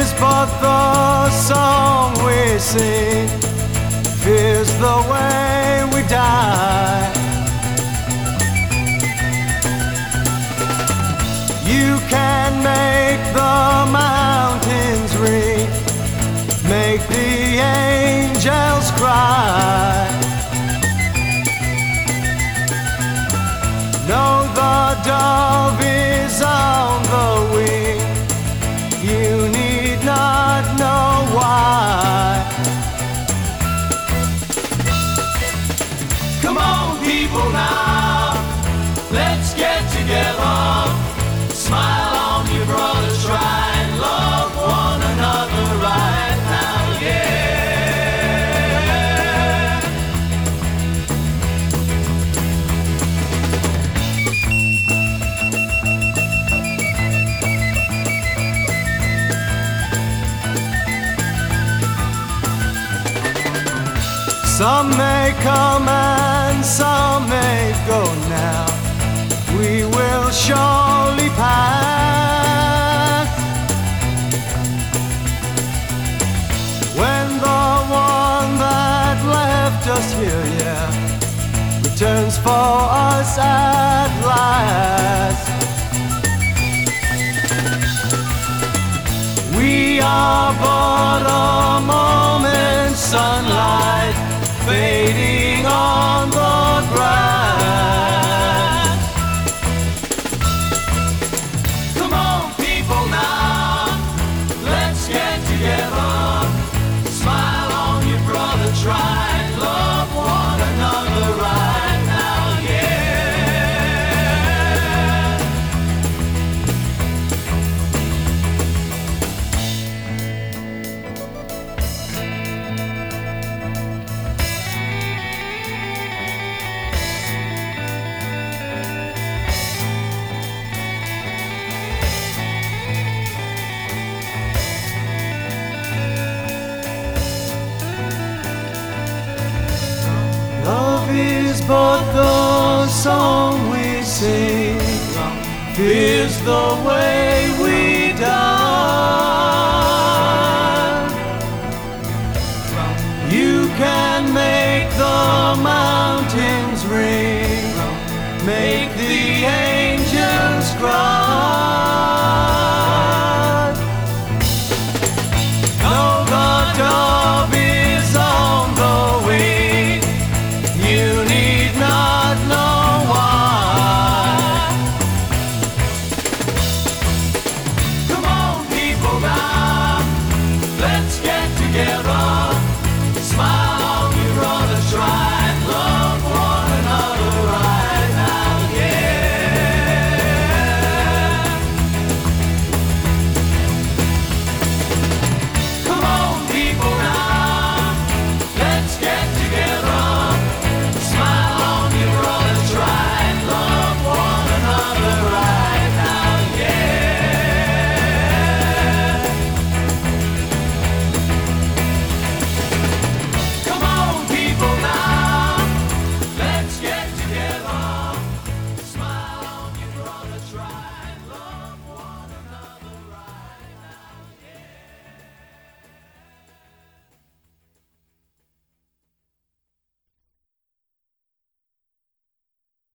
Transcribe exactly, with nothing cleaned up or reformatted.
is but the song we sing. Fear's the way we die. You can make the mountains ring, make the angels cry. No, the dove is on the wing. You need not know why. Come on, people, now, let's get together. Smile on your brother, try and love one another right now, yeah. Some may come and some may go now. We will surely pass. When the one that left us here, yeah, returns for us at last. We are but a moment's sunlight fading on the grass. Come on, people, now, let's get together. Smile on your brother, try and love one another right now, yeah. Love is but the song we sing. Fear's the way we die. You can make the mountains ring, make the angels cry. No, the dove is on the wing. You need not know why. Come on, people, now, let's get together. Smile on your brother, try